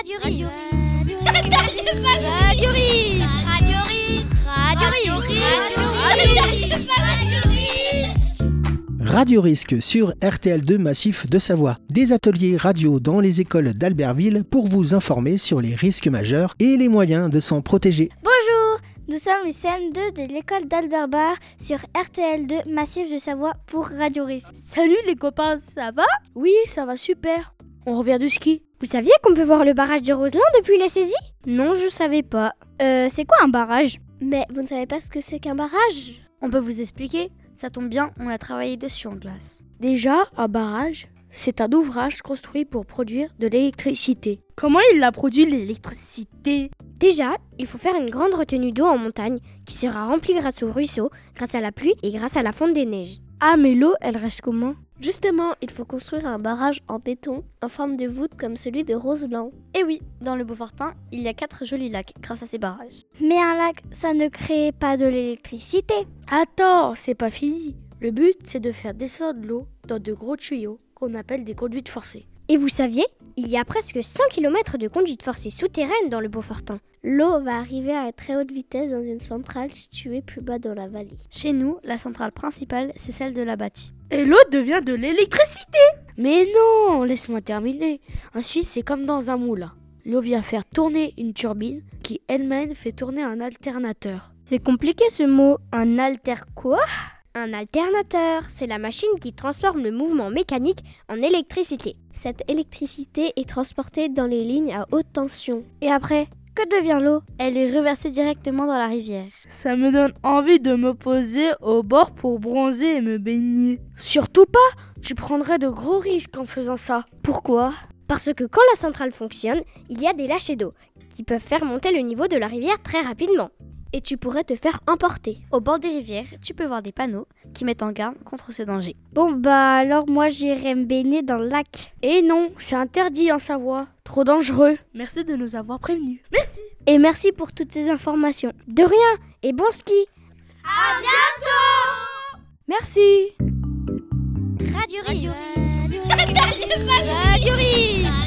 Radio Risk. Radio Risk. Radio Risk. Radio Risk. Radio Risque sur RTL2 Massif de Savoie. Des ateliers radio dans les écoles d'Albertville pour vous informer sur les risques majeurs et les moyens de s'en protéger. Bonjour, nous sommes les CM2 de l'école d'Albertbar sur RTL2 Massif de Savoie pour Radio Risque. Salut les copains, ça va ? Oui, ça va super. On revient du ski. Vous saviez qu'on peut voir le barrage de Roseland depuis la saisie ? Non, je savais pas. C'est quoi un barrage ? Mais vous ne savez pas ce que c'est qu'un barrage ? On peut vous expliquer ? Ça tombe bien, on a travaillé dessus en classe. Déjà, un barrage, c'est un ouvrage construit pour produire de l'électricité. Comment il a produit l'électricité ? Déjà, il faut faire une grande retenue d'eau en montagne qui sera remplie grâce au ruisseau, grâce à la pluie et grâce à la fonte des neiges. Ah, mais l'eau, elle reste comment ? Justement, il faut construire un barrage en béton en forme de voûte comme celui de Roseland. Et oui, dans le Beaufortin, il y a 4 jolis lacs grâce à ces barrages. Mais un lac, ça ne crée pas de l'électricité. Attends, c'est pas fini. Le but, c'est de faire descendre l'eau dans de gros tuyaux qu'on appelle des conduites forcées. Et vous saviez, il y a presque 100 km de conduites forcées souterraines dans le Beaufortin. L'eau va arriver à très haute vitesse dans une centrale située plus bas dans la vallée. Chez nous, la centrale principale, c'est celle de la bâtie. Et l'eau devient de l'électricité ! Mais non, laisse-moi terminer. Ensuite, c'est comme dans un moulin. L'eau vient faire tourner une turbine qui elle-même fait tourner un alternateur. C'est compliqué ce mot, un alter quoi ? Un alternateur, c'est la machine qui transforme le mouvement mécanique en électricité. Cette électricité est transportée dans les lignes à haute tension. Et après, que devient l'eau ? Elle est reversée directement dans la rivière. Ça me donne envie de me poser au bord pour bronzer et me baigner. Surtout pas ! Tu prendrais de gros risques en faisant ça. Pourquoi ? Parce que quand la centrale fonctionne, il y a des lâchers d'eau qui peuvent faire monter le niveau de la rivière très rapidement. Et tu pourrais te faire emporter. Au bord des rivières, tu peux voir des panneaux qui mettent en garde contre ce danger. Bon alors moi j'irai me baigner dans le lac. Et non, c'est interdit en Savoie. Trop dangereux. Merci de nous avoir prévenus. Merci. Et merci pour toutes ces informations. De rien, et bon ski. À bientôt. Merci. Radio Risk. Radio Risk.